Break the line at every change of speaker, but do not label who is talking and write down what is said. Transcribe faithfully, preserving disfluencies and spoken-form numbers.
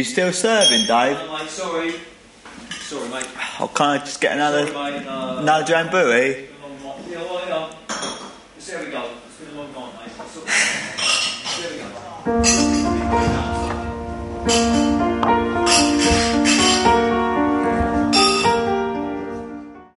You still serving, Dave?
No, mate, sorry. Sorry, mate.
Oh, can't I just get another,
sorry, mate. No,
another Drambuie?
Yeah, well, yeah. There we go. It's been a long night, mate. There we go.